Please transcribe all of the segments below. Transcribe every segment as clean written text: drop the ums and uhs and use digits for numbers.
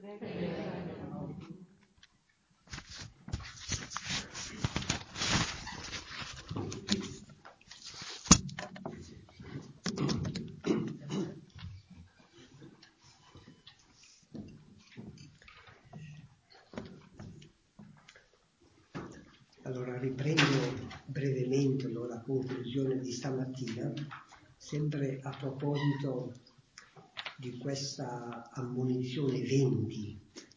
Allora riprendo brevemente la conclusione di stamattina, sempre a proposito di questa ammonizione 20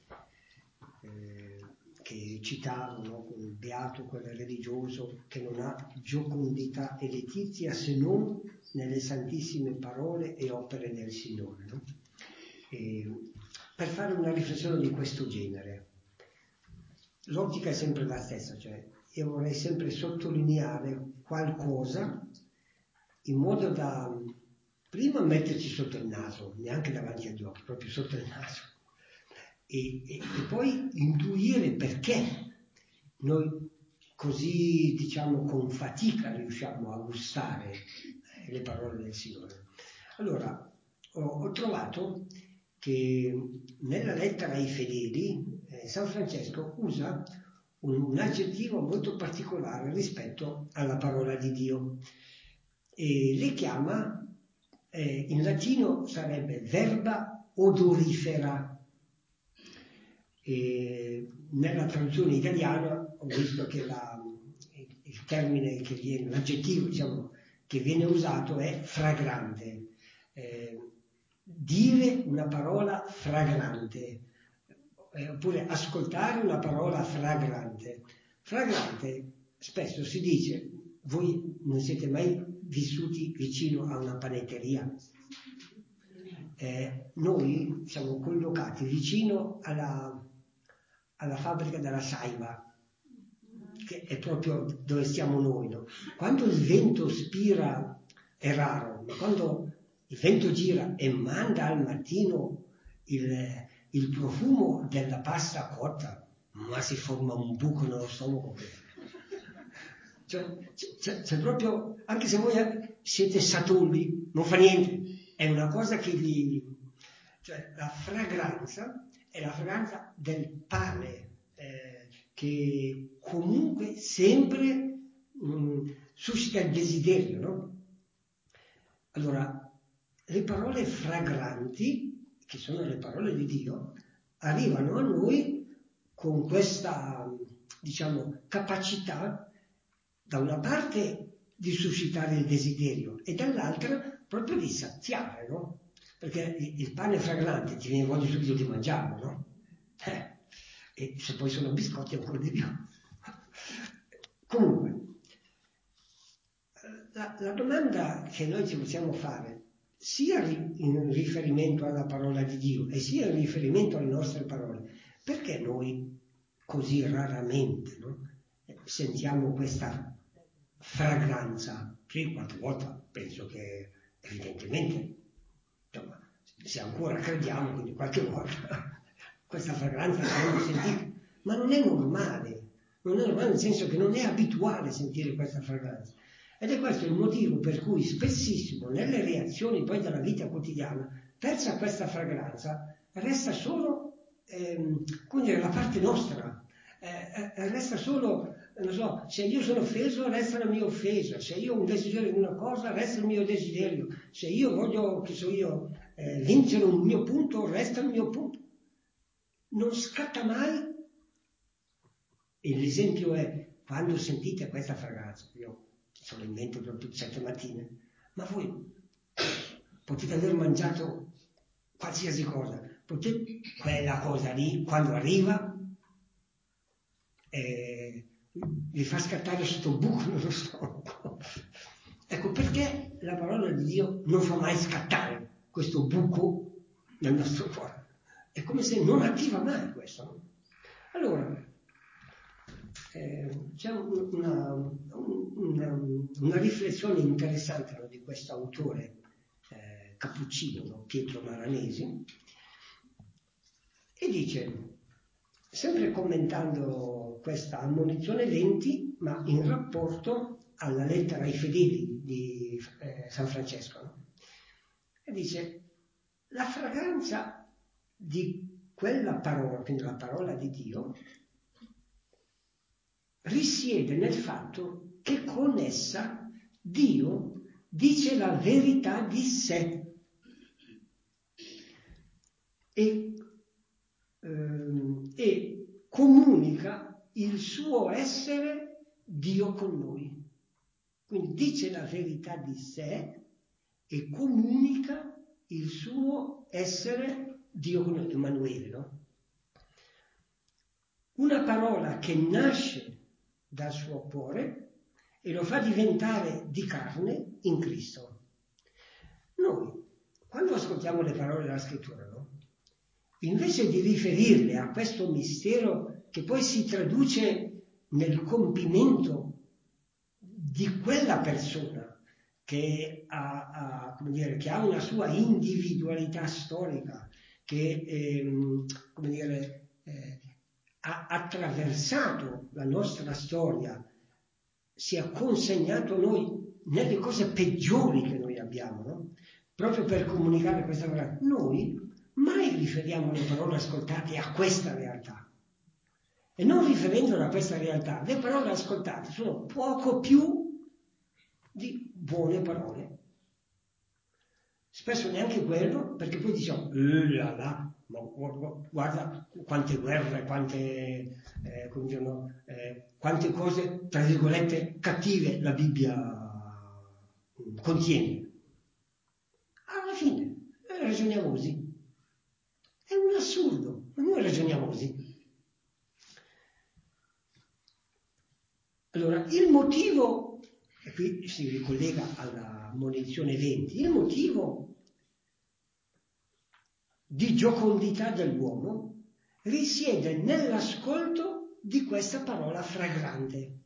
che citavano con il beato, quel religioso che non ha giocondità e letizia se non nelle santissime parole e opere del Signore, no? Per fare una riflessione di questo genere, l'ottica è sempre la stessa, cioè io vorrei sempre sottolineare qualcosa in modo da prima metterci sotto il naso, neanche davanti agli occhi, proprio sotto il naso, e poi intuire perché noi così, diciamo, con fatica riusciamo a gustare le parole del Signore. Allora, ho trovato che nella lettera ai fedeli San Francesco usa un aggettivo molto particolare rispetto alla parola di Dio e le chiama, in latino sarebbe verba odorifera, e nella traduzione italiana ho visto che il termine che viene, l'aggettivo diciamo che viene usato è fragrante, dire una parola fragrante, oppure ascoltare una parola fragrante. Fragrante spesso si dice, voi non siete mai vissuti vicino a una panetteria? Noi siamo collocati vicino alla fabbrica della Saiba, che è proprio dove stiamo noi, no? Quando il vento spira è raro, ma quando il vento gira e manda al mattino il profumo della pasta cotta, ma si forma un buco nello stomaco. C'è proprio, anche se voi siete satulli, non fa niente, è una cosa che cioè la fragranza è la fragranza del pane, che comunque sempre suscita il desiderio, no? Allora, le parole fragranti, che sono le parole di Dio, arrivano a noi con questa, diciamo, capacità, da una parte di suscitare il desiderio e dall'altra proprio di saziare, no? Perché il pane fragrante ti viene voglia subito di mangiarlo, no? E se poi sono biscotti ancora di più. Comunque, la domanda che noi ci possiamo fare, sia in riferimento alla parola di Dio e sia in riferimento alle nostre parole, perché noi così raramente, no, sentiamo questa fragranza? Sì, qualche volta penso che evidentemente, insomma, se ancora crediamo, quindi qualche volta questa fragranza l'abbiamo sentita, ma non è normale nel senso che non è abituale sentire questa fragranza. Ed è questo il motivo per cui spessissimo nelle reazioni poi della vita quotidiana, persa questa fragranza, resta solo la parte nostra, resta solo, non so, se io sono offeso resta la mia offesa, se io ho un desiderio di una cosa resta il mio desiderio, se io voglio, che so io, vincere un mio punto resta il mio punto, non scatta mai. E l'esempio è quando sentite questa fragranza, io sono in mente proprio 7 mattine, ma voi potete aver mangiato qualsiasi cosa, quella cosa lì quando arriva vi fa scattare sotto buco nello stomaco. Ecco perché la parola di Dio non fa mai scattare questo buco nel nostro cuore, è come se non attiva mai questo, no? Allora c'è una riflessione interessante, no, di questo autore cappuccino, no, Pietro Maranesi, e dice, sempre commentando questa ammonizione 20, ma in rapporto alla lettera ai fedeli di San Francesco, no? E dice, la fragranza di quella parola, quindi la parola di Dio, risiede nel fatto che con essa Dio dice la verità di sé e comunica il suo essere Dio con noi. Quindi dice la verità di sé e comunica il suo essere Dio con noi, Emanuele, no? Una parola che nasce dal suo cuore e lo fa diventare di carne in Cristo. Noi, quando ascoltiamo le parole della Scrittura, no? Invece di riferirle a questo mistero che poi si traduce nel compimento di quella persona che ha una sua individualità storica, che ha attraversato la nostra storia, si è consegnato a noi nelle cose peggiori che noi abbiamo, no? Proprio per comunicare questa verità. Noi mai riferiamo le parole ascoltate a questa realtà. E non riferendole a questa realtà, le parole ascoltate sono poco più di buone parole. Spesso neanche quello, perché poi diciamo, ma guarda quante guerre, quante cose, tra virgolette, cattive la Bibbia contiene. Alla fine, ragioniamo così. È un assurdo, ma noi ragioniamo così. Allora, il motivo, e qui si ricollega alla munizione 20, il motivo di giocondità dell'uomo risiede nell'ascolto di questa parola fragrante,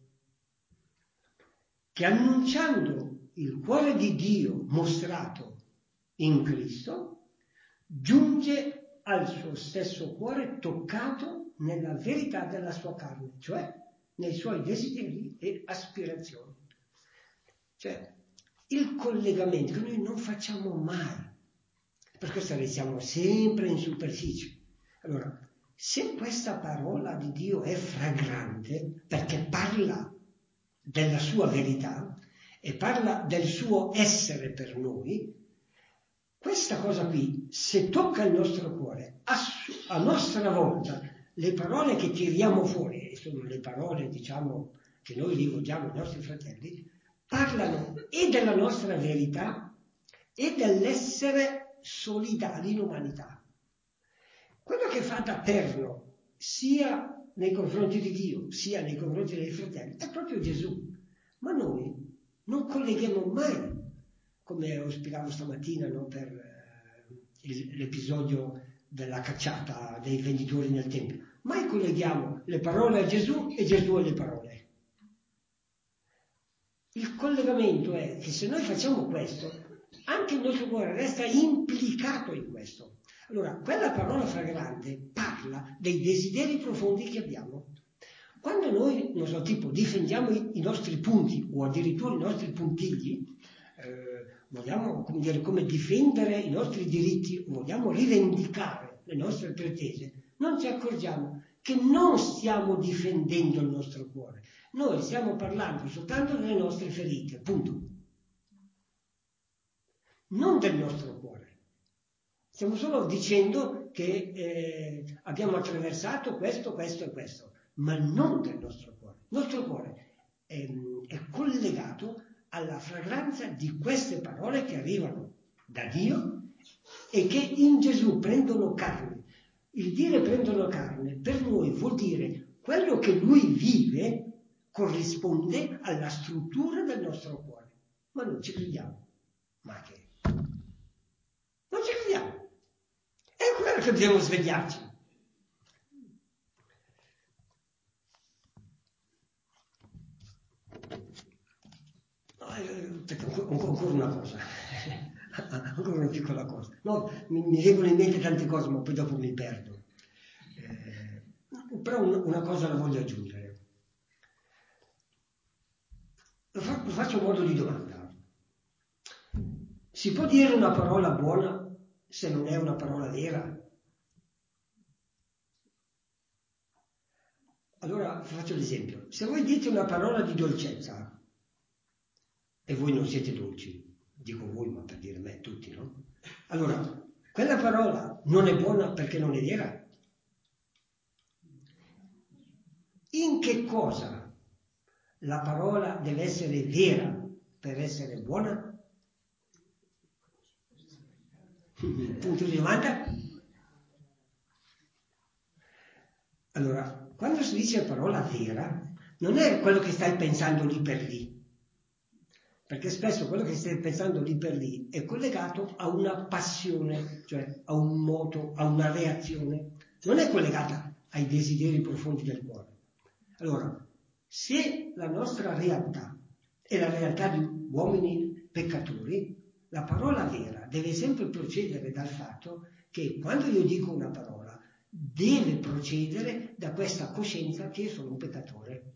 che annunciando il cuore di Dio mostrato in Cristo, giunge al suo stesso cuore toccato nella verità della sua carne, cioè nei suoi desideri e aspirazioni. Cioè, il collegamento che noi non facciamo mai, per questo restiamo sempre in superficie. Allora, se questa parola di Dio è fragrante, perché parla della sua verità e parla del suo essere per noi, questa cosa qui, se tocca il nostro cuore, a nostra volta, le parole che tiriamo fuori, e sono le parole, diciamo, che noi rivolgiamo ai nostri fratelli, parlano e della nostra verità e dell'essere solidali in umanità. Quello che fa da perno, sia nei confronti di Dio, sia nei confronti dei fratelli, è proprio Gesù. Ma noi non colleghiamo mai, come spiegavo stamattina, no, per l'episodio della cacciata dei venditori nel Tempio, mai colleghiamo le parole a Gesù e Gesù alle parole. Il collegamento è che se noi facciamo questo, anche il nostro cuore resta implicato in questo. Allora, quella parola fragrante parla dei desideri profondi che abbiamo. Quando noi, non so, tipo, difendiamo i nostri punti o addirittura i nostri puntigli, vogliamo, come difendere i nostri diritti, vogliamo rivendicare le nostre pretese, non ci accorgiamo che non stiamo difendendo il nostro cuore. Noi stiamo parlando soltanto delle nostre ferite, punto. Non del nostro cuore. Stiamo solo dicendo che abbiamo attraversato questo, questo e questo, ma non del nostro cuore. Il nostro cuore è collegato alla fragranza di queste parole che arrivano da Dio e che in Gesù prendono carne. Il dire prendono carne per noi vuol dire quello che Lui vive corrisponde alla struttura del nostro cuore. Ma non ci crediamo. Ma che? Non ci crediamo. È quello che dobbiamo svegliarci. Ancora una cosa, ancora una piccola cosa. No, mi vengono in mente tante cose, ma poi dopo mi perdo. Però una cosa la voglio aggiungere. Lo faccio a modo di domanda. Si può dire una parola buona se non è una parola vera? Allora faccio l'esempio. Se voi dite una parola di dolcezza e voi non siete dolci, dico voi, ma per dire me, tutti, no? Allora, quella parola non è buona perché non è vera. In che cosa la parola deve essere vera per essere buona? Punto di domanda? Allora, quando si dice parola vera, non è quello che stai pensando lì per lì, perché spesso quello che stai pensando lì per lì è collegato a una passione, cioè a un moto, a una reazione, non è collegata ai desideri profondi del cuore. Allora, se la nostra realtà è la realtà di uomini peccatori, la parola vera deve sempre procedere dal fatto che quando io dico una parola deve procedere da questa coscienza che io sono un peccatore.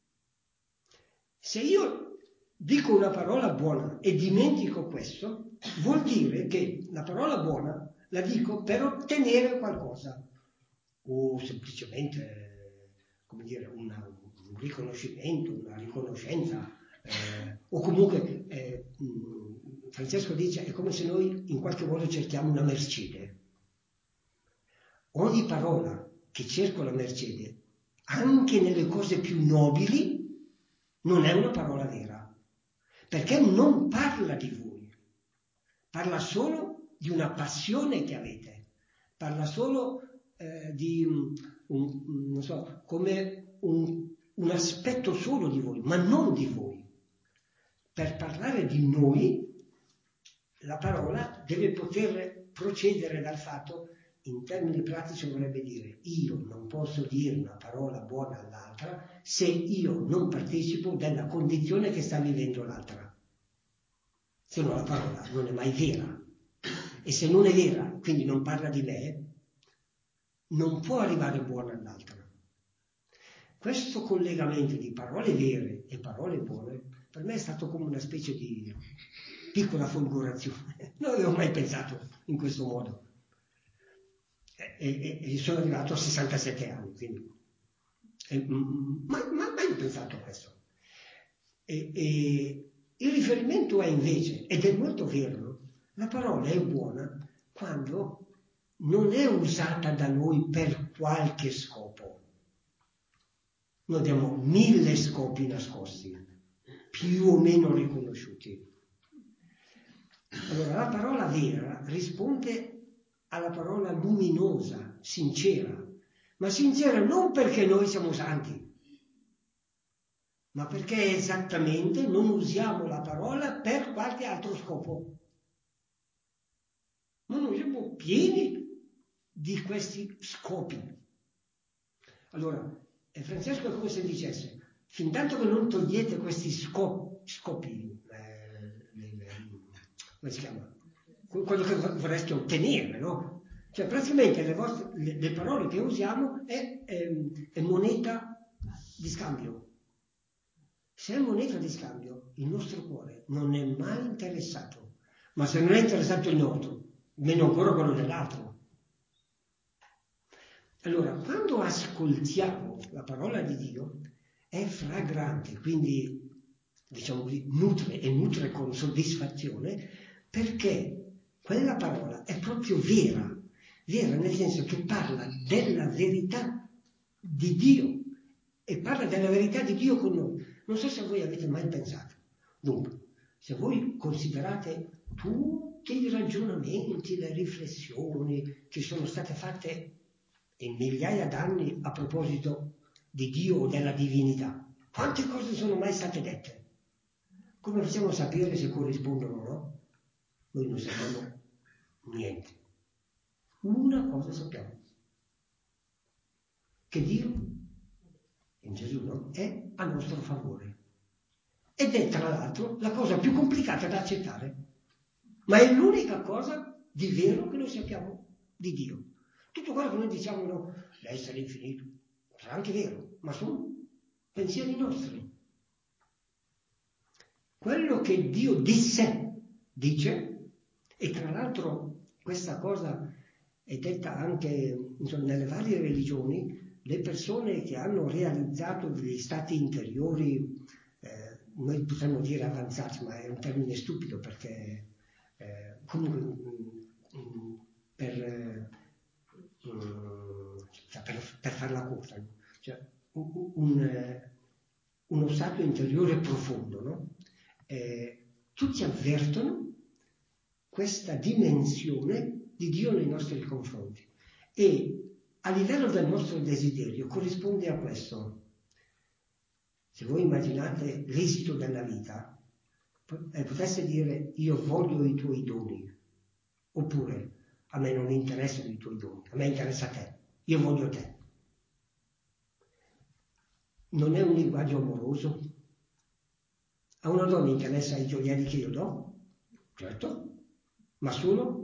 Se io dico una parola buona e dimentico questo, vuol dire che la parola buona la dico per ottenere qualcosa o semplicemente, come dire, un riconoscimento, una riconoscenza, o comunque Francesco dice è come se noi in qualche modo cerchiamo una mercede. Ogni parola che cerco la mercede, anche nelle cose più nobili, non è una parola vera, perché non parla di voi, parla solo di una passione che avete, parla solo di non so, come un aspetto solo di voi, ma non di voi. Per parlare di noi, la parola deve poter procedere dal fatto, in termini pratici vorrebbe dire, io non posso dire una parola buona all'altra se io non partecipo della condizione che sta vivendo l'altra. Se no la parola non è mai vera. E se non è vera, quindi non parla di me, non può arrivare buona all'altra. Questo collegamento di parole vere e parole buone per me è stato come una specie di piccola folgorazione. Non avevo mai pensato in questo modo. E sono arrivato a 67 anni, quindi mai ho pensato a questo. E il riferimento è invece, ed è molto vero, la parola è buona quando non è usata da noi per qualche scopo. Noi abbiamo 1000 scopi nascosti, più o meno riconosciuti. Allora, la parola vera risponde alla parola luminosa, sincera, ma sincera non perché noi siamo santi, ma perché esattamente non usiamo la parola per qualche altro scopo. Ma noi siamo pieni di questi scopi. Allora, Francesco è come se dicesse, fin tanto che non togliete questi scopi, come si chiama? Quello che vorreste ottenere, no? Cioè praticamente le parole che usiamo è moneta di scambio. Se è moneta di scambio, il nostro cuore non è mai interessato, ma se non è interessato il nostro, meno ancora quello dell'altro. Allora, quando ascoltiamo la parola di Dio, è fragrante, quindi, diciamo così, nutre con soddisfazione, perché quella parola è proprio vera nel senso che parla della verità di Dio, e parla della verità di Dio con noi. Non so se voi avete mai pensato. Dunque, se voi considerate tutti i ragionamenti, le riflessioni che sono state fatte in migliaia d'anni a proposito di Dio o della divinità, quante cose sono mai state dette? Come facciamo a sapere se corrispondono o no? Noi non sappiamo niente. Una cosa sappiamo, che Dio, in Gesù, no? È a nostro favore. Ed è tra l'altro la cosa più complicata da accettare, ma è l'unica cosa di vero che noi sappiamo di Dio. Tutto quello che noi diciamo, no, l'essere infinito, sarà anche vero, ma sono pensieri nostri. Quello che Dio di sé dice, e tra l'altro questa cosa è detta anche insomma, nelle varie religioni, le persone che hanno realizzato degli stati interiori, noi potremmo dire avanzati, ma è un termine stupido perché comunque per farla corta, no? Cioè, uno stato interiore profondo, no? Tutti avvertono questa dimensione di Dio nei nostri confronti e a livello del nostro desiderio corrisponde a questo. Se voi immaginate l'esito della vita, potreste dire io voglio i tuoi doni, oppure a me non interessano i tuoi doni, a me interessa te, io voglio te. Non è un linguaggio amoroso? A una donna interessa i gioielli che io do? Certo, ma solo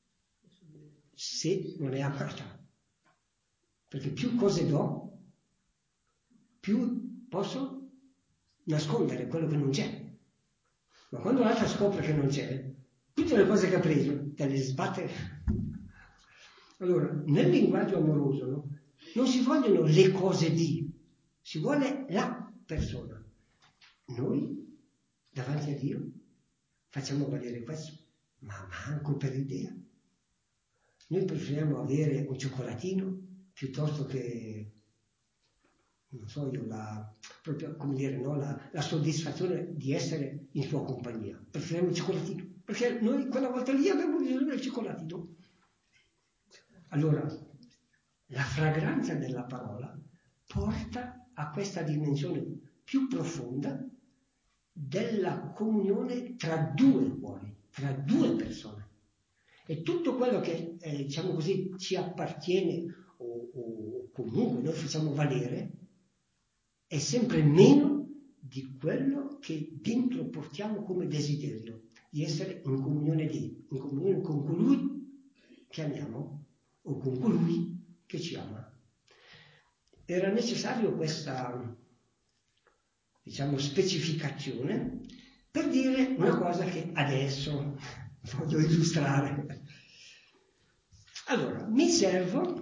se non è amata. Perché più cose do, più posso nascondere quello che non c'è. Ma quando l'altra scopre che non c'è, tutte le cose che ha preso te le sbatte. Allora, nel linguaggio amoroso, no? Non si vogliono le cose di, si vuole la persona. Noi, davanti a Dio, facciamo valere questo, ma manco per idea. Noi preferiamo avere un cioccolatino piuttosto che, non so io, proprio, come dire, no? la soddisfazione di essere in sua compagnia. Preferiamo il cioccolatino, perché noi quella volta lì abbiamo bisogno del cioccolatino. Allora, la fragranza della parola porta a questa dimensione più profonda della comunione tra due cuori, tra due persone. E tutto quello che, diciamo così, ci appartiene o comunque noi facciamo valere è sempre meno di quello che dentro portiamo come desiderio di essere in comunione con colui che amiamo o con colui che ci ama. Era necessario questa, diciamo, specificazione per dire una cosa che adesso voglio illustrare. Allora, mi servo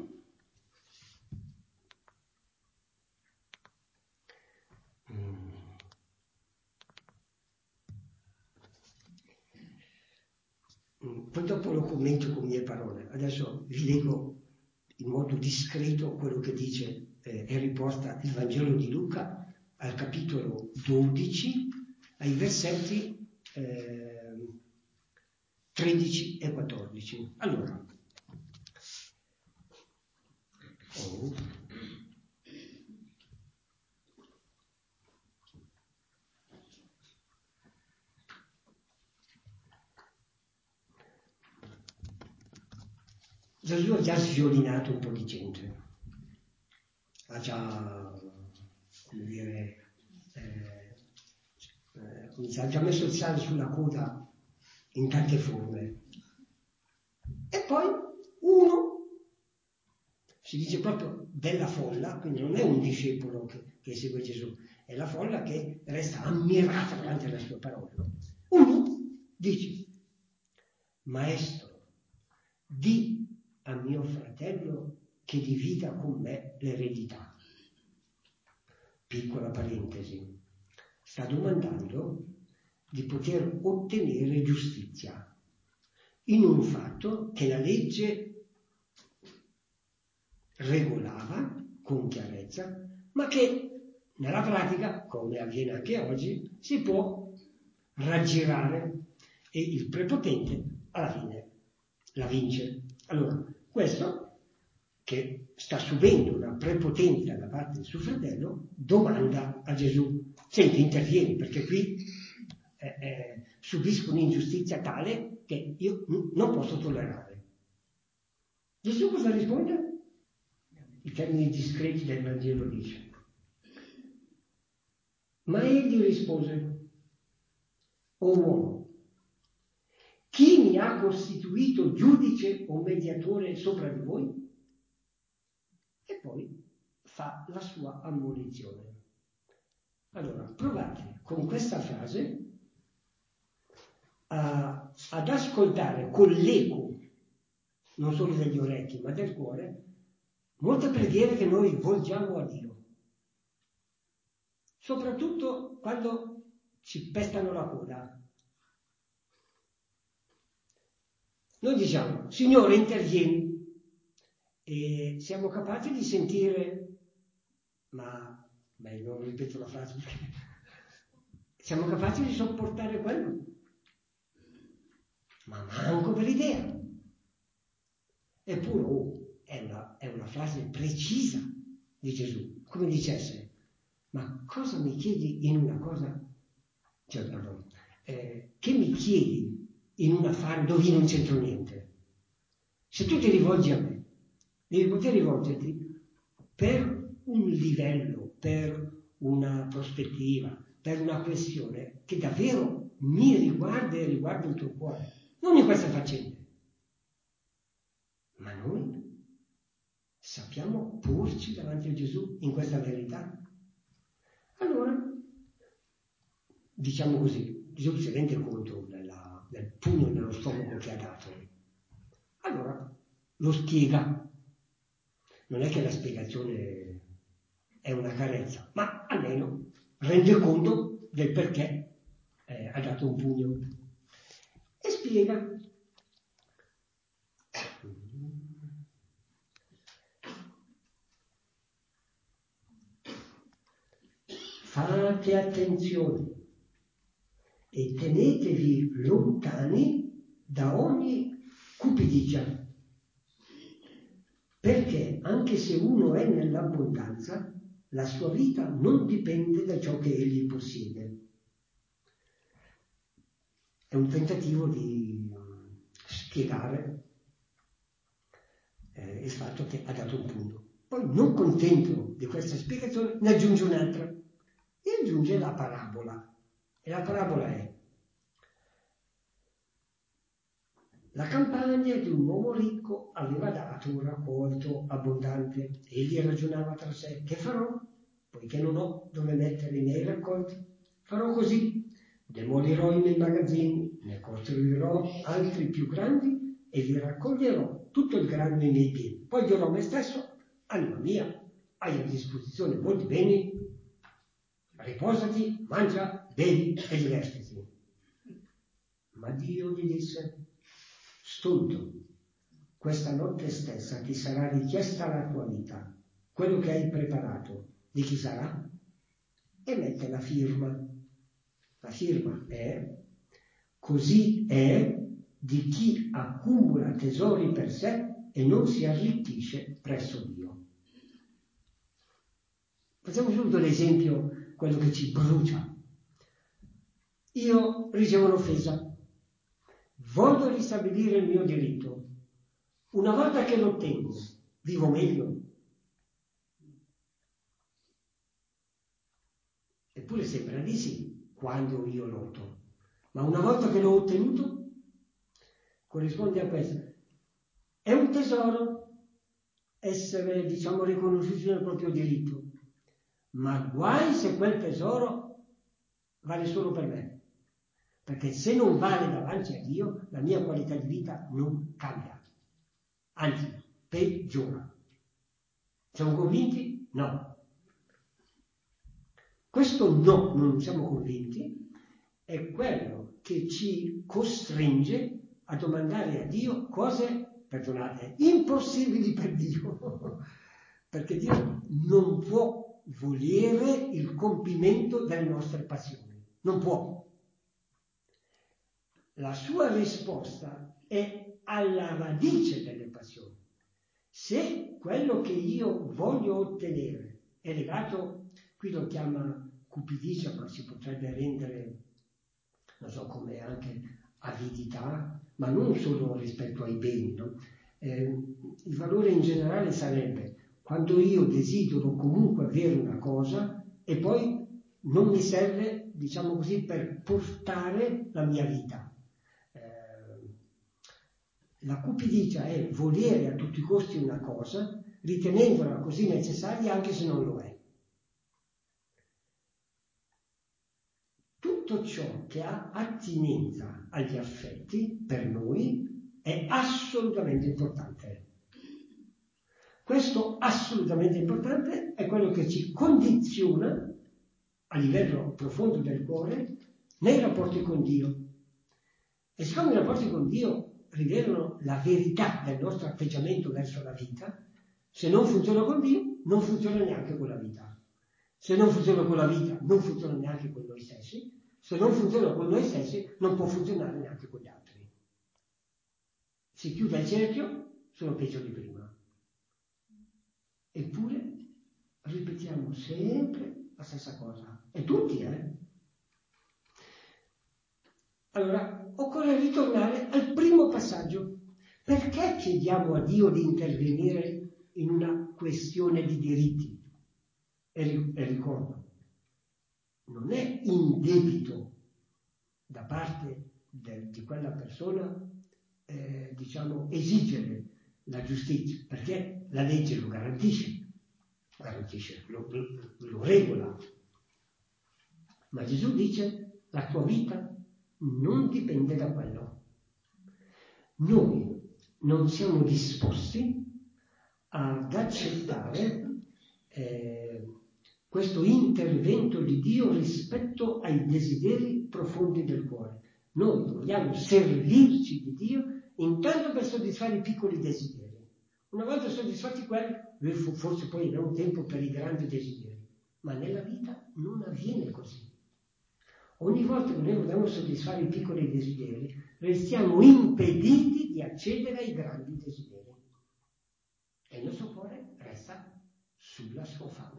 poi dopo lo commento con mie parole. Adesso vi leggo in modo discreto quello che dice e riporta il Vangelo di Luca al capitolo 12, ai versetti 13 e 14. Allora, Gesù ha già sviolinato un po' di gente, ha già, come dire, ha già messo il sale sulla coda in tante forme. E poi uno, si dice proprio della folla, quindi non è un discepolo che segue Gesù, è la folla che resta ammirata davanti alle sue parole. Uno dice, Maestro, di a mio fratello che divida con me l'eredità. Piccola parentesi, sta domandando di poter ottenere giustizia in un fatto che la legge regolava con chiarezza, ma che nella pratica, come avviene anche oggi, si può raggirare e il prepotente alla fine la vince. Allora, questo che sta subendo una prepotenza da parte del suo fratello domanda a Gesù: senti, intervieni, perché qui subisco un'ingiustizia tale che io non posso tollerare. Gesù cosa risponde? I termini discreti del Vangelo dice: ma egli rispose: o uomo, chi mi ha costituito giudice o mediatore sopra di voi? E poi fa la sua ammonizione. Allora, provate con questa frase ad ascoltare con l'eco, non solo degli orecchi, ma del cuore, molte preghiere che noi volgiamo a Dio, soprattutto quando ci pestano la coda. Noi diciamo, Signore, intervieni, e siamo capaci di sentire, non ripeto la frase perché siamo capaci di sopportare quello, ma manco per idea. Eppure è una frase precisa di Gesù, come dicesse, ma cosa mi chiedi in una cosa, che mi chiedi in un affare dove io non c'entro niente? Se tu ti rivolgi a me, devi poter rivolgerti per un livello, per una prospettiva, per una questione che davvero mi riguarda e riguarda il tuo cuore, non in queste faccende. Ma noi sappiamo porci davanti a Gesù in questa verità? Allora, diciamo così, Gesù si rende conto del pugno nello stomaco che ha dato. Allora lo spiega. Non è che la spiegazione è una carezza, ma almeno rende conto del perché ha dato un pugno. E spiega. Fate attenzione e tenetevi lontani da ogni cupidigia, perché anche se uno è nell'abbondanza, la sua vita non dipende da ciò che egli possiede. È un tentativo di spiegare il fatto che ha dato un punto. Poi, non contento di questa spiegazione, ne aggiunge un'altra e aggiunge la parabola. E la parabola è: la campagna di un uomo ricco aveva dato un raccolto abbondante. Egli ragionava tra sé: che farò? Poiché non ho dove mettere i miei raccolti, farò così: demolirò i miei magazzini, ne costruirò altri più grandi e vi raccoglierò tutto il grano nei miei piedi. Poi dirò a me stesso: anima mia, hai a disposizione molti beni, riposati, mangia, bevi e divertiti. Ma Dio gli disse: stolto, questa notte stessa ti sarà richiesta la tua vita. Quello che hai preparato, di chi sarà? E mette la firma. La firma è: così è di chi accumula tesori per sé e non si arricchisce presso Dio. Facciamo subito l'esempio, quello che ci brucia. Io ricevo un'offesa, voglio ristabilire il mio diritto. Una volta che lo ottengo, vivo meglio? Eppure sembra di sì, quando io lotto. Ma una volta che l'ho ottenuto, corrisponde a questo. È un tesoro essere, riconosciuti nel proprio diritto. Ma guai se quel tesoro vale solo per me. Perché se non vale davanti a Dio, la mia qualità di vita non cambia. Anzi, peggiora. Siamo convinti? No. Questo no, non siamo convinti, è quello che ci costringe a domandare a Dio cose, perdonate, impossibili per Dio. Perché Dio non può volere il compimento delle nostre passioni. Non può. La sua risposta è alla radice delle passioni. Se quello che io voglio ottenere è legato, qui lo chiama cupidigia, ma si potrebbe rendere, non so, come anche avidità, ma non solo rispetto ai beni, no? Il valore in generale sarebbe quando io desidero comunque avere una cosa e poi non mi serve, per portare la mia vita. La cupidigia è volere a tutti i costi una cosa, ritenendola così necessaria anche se non lo è. Tutto ciò che ha attinenza agli affetti per noi è assolutamente importante. Questo assolutamente importante è quello che ci condiziona a livello profondo del cuore nei rapporti con Dio. E siccome i rapporti con Dio rivelano la verità del nostro atteggiamento verso la vita, se non funziona con Dio, non funziona neanche con la vita. Se non funziona con la vita, non funziona neanche con noi stessi. Se non funziona con noi stessi, non può funzionare neanche con gli altri. Si chiude il cerchio, sono peggio di prima. Eppure ripetiamo sempre la stessa cosa. E tutti, Allora, occorre ritornare al primo passaggio. Perché chiediamo a Dio di intervenire in una questione di diritti? E ricordo, non è indebito da parte di quella persona, esigere la giustizia, perché la legge lo garantisce, lo regola. Ma Gesù dice, la tua vita non dipende da quello. Noi non siamo disposti ad accettare questo intervento di Dio rispetto ai desideri profondi del cuore. Noi vogliamo servirci di Dio intanto per soddisfare i piccoli desideri. Una volta soddisfatti quelli, forse poi avremo tempo per i grandi desideri. Ma nella vita non avviene così. Ogni volta che noi vogliamo soddisfare i piccoli desideri, restiamo impediti di accedere ai grandi desideri. E il nostro cuore resta sulla sua fame.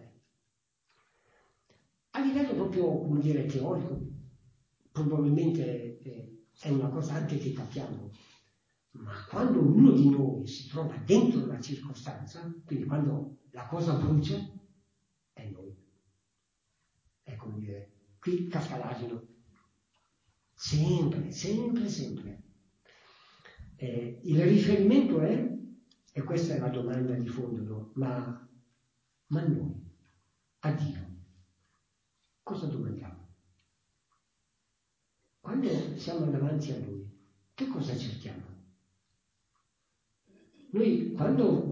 A livello proprio, come dire, teorico, probabilmente è una cosa anche che capiamo, ma quando ognuno di noi si trova dentro una circostanza, quindi quando la cosa brucia, è noi. È come dire, qui casca l'asino. Sempre, sempre, sempre. Il riferimento è, e questa è la domanda di fondo, no? Ma noi, a Dio, cosa domandiamo? Quando siamo davanti a Lui, che cosa cerchiamo? Noi quando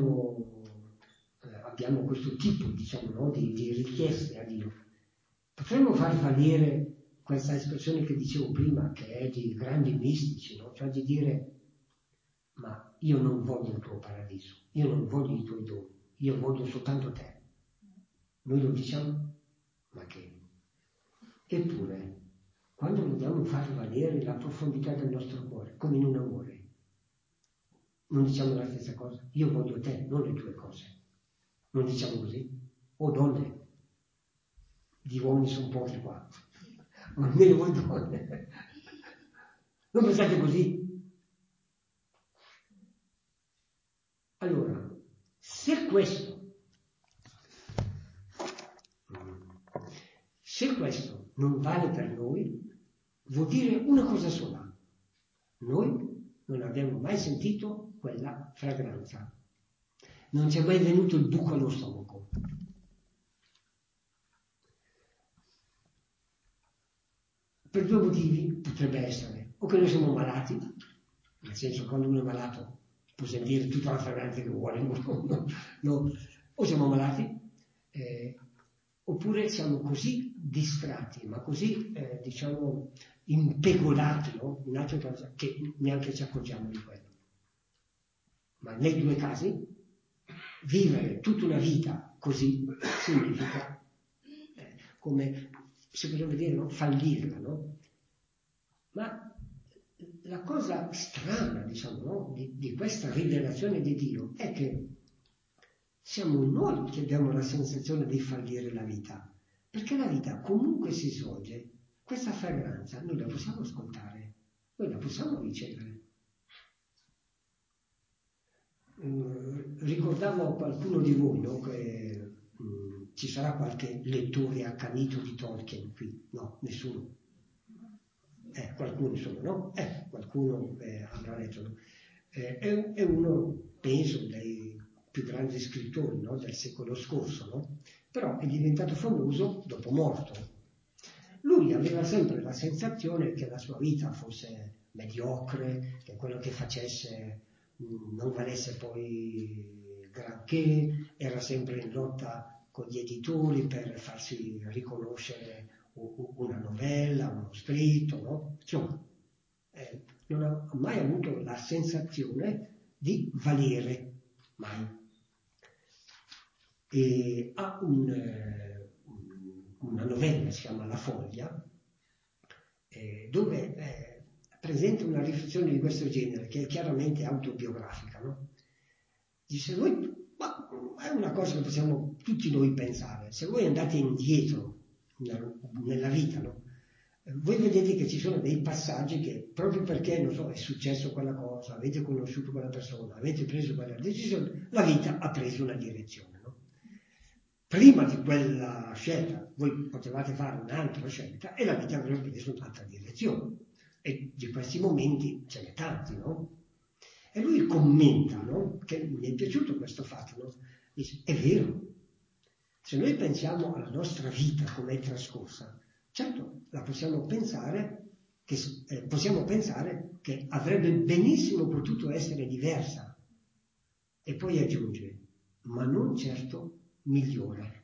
abbiamo questo tipo, no, di richieste a Dio, potremmo far valere questa espressione che dicevo prima, che è di grandi mistici, no? Cioè di dire, ma io non voglio il tuo paradiso, io non voglio i tuoi doni, io voglio soltanto te. Noi lo diciamo, ma che? Eppure, quando vogliamo far valere la profondità del nostro cuore, come in un amore, non diciamo la stessa cosa. Io voglio te, non le tue cose. Non diciamo così? O donne, di uomini sono pochi qua, ma almeno voi donne. Non pensate così? Allora, se questo non vale per noi, vuol dire una cosa sola. Noi non abbiamo mai sentito quella fragranza. Non ci è mai venuto il buco allo stomaco. Per due motivi potrebbe essere. O che noi siamo malati, nel senso che quando uno è malato può sentire tutta la fragranza che vuole, no. O siamo malati, oppure siamo così distratti, ma così, impegolati, no? In altre cose, che neanche ci accorgiamo di quello. Ma nei due casi, vivere tutta una vita così significa, come si potrebbe dire, no? Fallirla, no? Ma la cosa strana, no? di questa rivelazione di Dio è che siamo noi che abbiamo la sensazione di fallire la vita, perché la vita comunque si svolge, questa fragranza noi la possiamo ascoltare, noi la possiamo ricevere. Ricordavo a qualcuno di voi, no, che ci sarà qualche lettore accanito di Tolkien qui? No, nessuno. Qualcuno insomma, no? Qualcuno avrà letto, no? È uno, penso, dei più grandi scrittori, no, del secolo scorso, no? Però è diventato famoso dopo morto. Lui aveva sempre la sensazione che la sua vita fosse mediocre, che quello che facesse non valesse poi granché, era sempre in lotta con gli editori per farsi riconoscere una novella, uno scritto, no? Insomma, non ha mai avuto la sensazione di valere, mai. E ha una novella, si chiama La Foglia, dove presenta una riflessione di questo genere, che è chiaramente autobiografica, no? Dice, ma è una cosa che possiamo tutti noi pensare. Se voi andate indietro nella vita, no? Voi vedete che ci sono dei passaggi che, proprio perché, non so, è successo quella cosa, avete conosciuto quella persona, avete preso quella decisione, la vita ha preso una direzione, no? Prima di quella scelta voi potevate fare un'altra scelta e la vita avrebbe preso un'altra direzione. E di questi momenti ce n'è tanti, no? E lui commenta, no? Che mi è piaciuto questo fatto, no? Dice, è vero, se noi pensiamo alla nostra vita come è trascorsa, certo la possiamo pensare che avrebbe benissimo potuto essere diversa. E poi aggiunge, ma non certo migliore.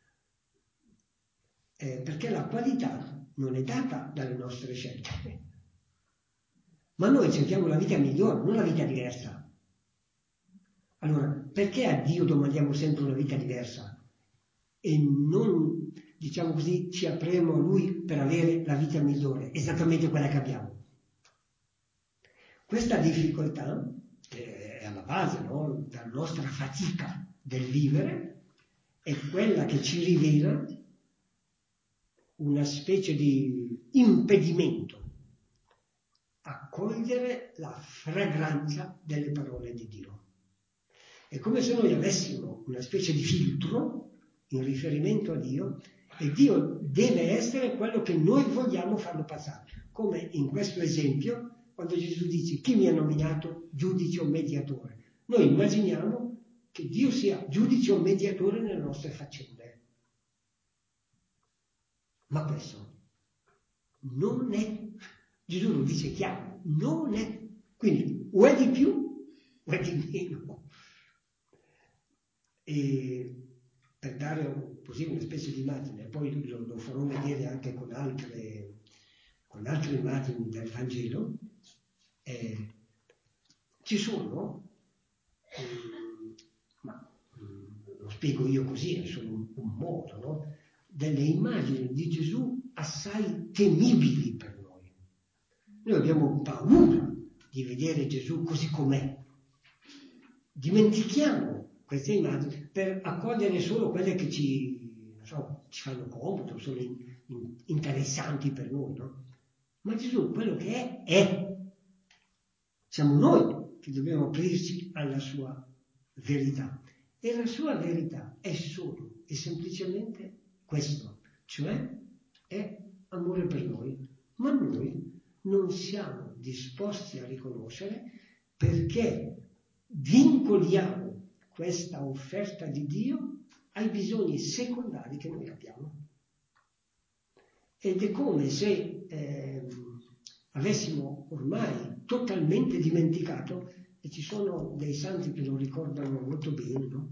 Perché la qualità non è data dalle nostre scelte. Ma noi cerchiamo la vita migliore, non la vita diversa. Allora, perché a Dio domandiamo sempre una vita diversa? E non, diciamo così, ci apriamo a Lui per avere la vita migliore, esattamente quella che abbiamo. Questa difficoltà, che è alla base, no, della nostra fatica del vivere, è quella che ci rivela una specie di impedimento a cogliere la fragranza delle parole di Dio. È come se noi avessimo una specie di filtro in riferimento a Dio e Dio deve essere quello che noi vogliamo farlo passare. Come in questo esempio, quando Gesù dice chi mi ha nominato giudice o mediatore. Noi immaginiamo che Dio sia giudice o mediatore nelle nostre faccende. Ma questo non è. Gesù lo dice chiaro, non è. Quindi o è di più o è di meno. E per dare così una specie di immagine, poi lo farò vedere anche con altre immagini del Vangelo, ci sono, ma lo spiego io così, è solo un modo, no? Delle immagini di Gesù assai temibili per noi. Noi abbiamo paura di vedere Gesù così com'è. Dimentichiamo queste immagini per accogliere solo quelle che ci fanno comodo, sono interessanti per noi, no? Ma Gesù, quello che è. Siamo noi che dobbiamo aprirci alla sua verità. E la sua verità è solo e semplicemente questo, cioè è amore per noi. Ma noi non siamo disposti a riconoscere perché vincoliamo questa offerta di Dio ai bisogni secondari che noi abbiamo. Ed è come se avessimo ormai totalmente dimenticato, e ci sono dei santi che lo ricordano molto bene, no?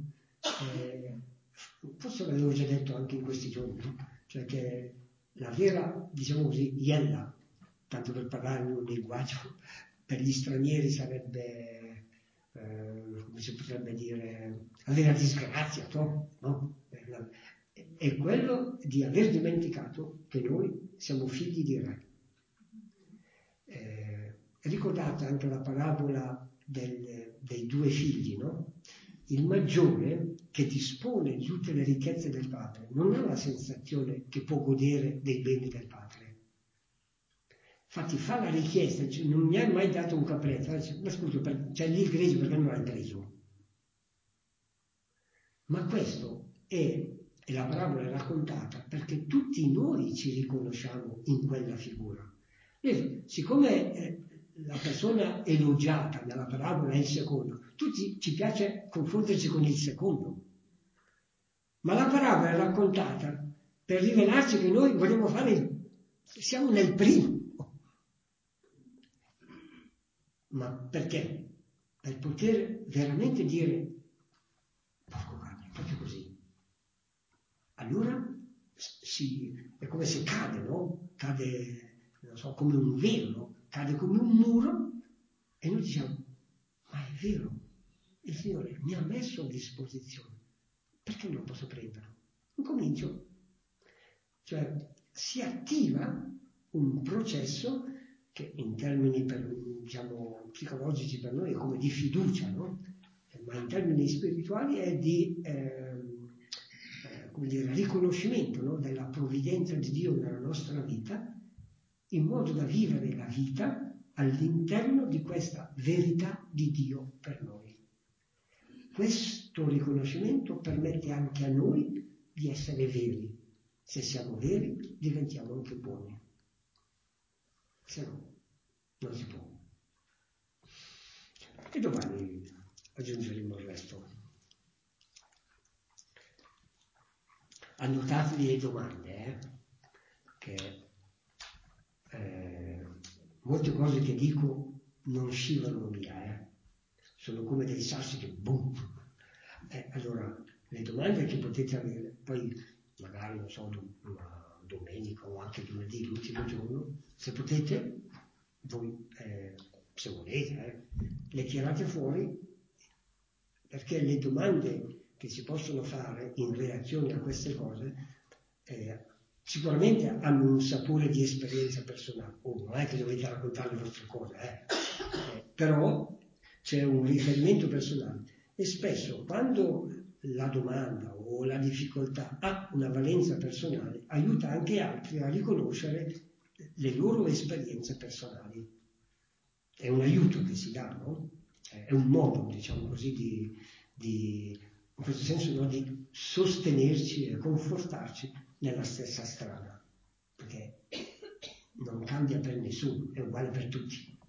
Forse l'avevo già detto anche in questi giorni, no? Cioè che la vera, diciamo così, iella, tanto per parlare in un linguaggio, per gli stranieri sarebbe, come si potrebbe dire, la vera disgrazia, no? È quello di aver dimenticato che noi siamo figli di Re. Ricordate anche la parabola dei due figli, no? Il maggiore, che dispone di tutte le ricchezze del padre, non ha la sensazione che può godere dei beni del padre. Infatti fa la richiesta, cioè, non mi hai mai dato un capretto, dice, ma scusa, c'è lì il grezzo, perché non l'hai preso? Ma questo è la parabola raccontata perché tutti noi ci riconosciamo in quella figura. E siccome la persona elogiata nella parabola è il secondo, tutti ci piace confonderci con il secondo. Ma la parabola è raccontata per rivelarci che noi vogliamo siamo nel primo. Ma perché? Per poter veramente dire allora è come se cade, no? Cade, non so, come un velo, no? Cade come un muro e noi diciamo, ma è vero, il Signore mi ha messo a disposizione, perché non posso prenderlo? Incomincio, cioè si attiva un processo che in termini diciamo, psicologici per noi è come di fiducia, no? Ma in termini spirituali è di come dire, riconoscimento, no? Della provvidenza di Dio nella nostra vita, in modo da vivere la vita all'interno di questa verità di Dio per noi. Questo riconoscimento permette anche a noi di essere veri. Se siamo veri, diventiamo anche buoni. Se no, non si può. E domani aggiungeremo il resto. Annotatevi le domande, che molte cose che dico non scivolano via, sono come dei sassi che boom. Allora, le domande che potete avere, poi magari, non so, una domenica o anche lunedì, l'ultimo giorno, se potete, voi, se volete, le tirate fuori, perché le domande che si possono fare in reazione a queste cose sicuramente hanno un sapore di esperienza personale. Non è che dovete raccontare le vostre cose, però c'è un riferimento personale e spesso quando la domanda o la difficoltà ha una valenza personale aiuta anche altri a riconoscere le loro esperienze personali. È un aiuto che si dà, no? È un modo, diciamo così, in questo senso, no, di sostenerci e confortarci nella stessa strada, perché non cambia per nessuno, è uguale per tutti.